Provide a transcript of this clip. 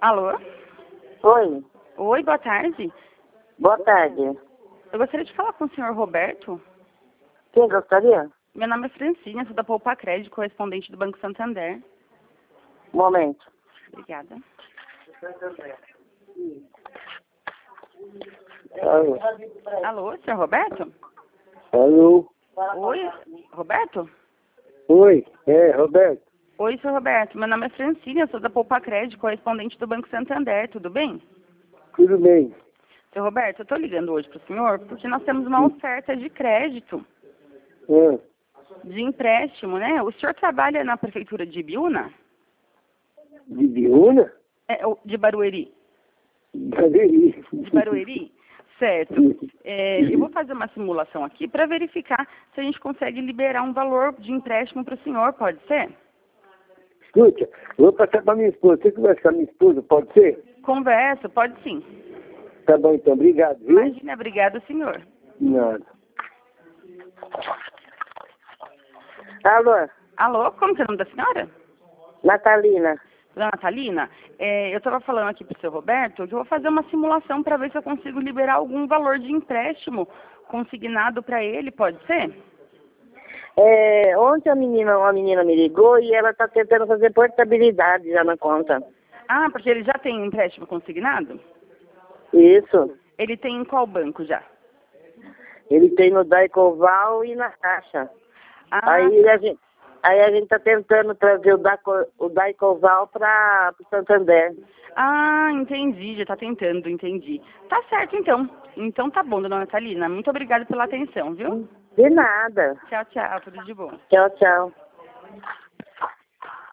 Alô? Oi, Oi, boa tarde. boa tarde. Eu gostaria de falar com o senhor Roberto. Quem gostaria? Meu nome é Francine, sou da Poupa Crédito, correspondente do Banco Santander. Um momento. Obrigada. Alô? Alô, senhor Roberto? Alô? Oi, Roberto? Oi, Roberto. Oi, senhor Roberto. Meu nome é Francine, eu sou da Poupa Crédito, correspondente do Banco Santander. Tudo bem? Tudo bem? Senhor Roberto, eu estou ligando hoje para o senhor porque nós temos uma oferta de crédito, Ah, de empréstimo, né? O senhor trabalha na prefeitura de Ibiúna? de Biúna? De Barueri? Barueri. De Barueri? Certo. Eu vou fazer uma simulação aqui para verificar se a gente consegue liberar um valor de empréstimo para o senhor, pode ser? Escuta, vou passar para minha esposa. Você conversa com a minha esposa, pode ser? Conversa, pode sim. Tá bom, então. Obrigado, viu? Imagina, obrigada, senhor. Nada. Alô, Alô, como que é o nome da senhora? Natalina. Dona Natalina, eu estava falando aqui para o seu Roberto que eu vou fazer uma simulação para ver se eu consigo liberar algum valor de empréstimo consignado para ele, pode ser? Ontem uma menina me ligou e ela está tentando fazer portabilidade já na conta. Ah, porque ele já tem um empréstimo consignado? Isso. Ele tem em qual banco já? Ele tem no Daicoval e na Caixa. Ah, Aí a gente está tentando trazer o Daicoval para o Santander. entendi, já está tentando, entendi. Tá certo, então. Então tá bom, dona Natalina. Muito obrigada pela atenção, viu? De nada. Tchau, tchau, tudo de bom. Tchau, tchau.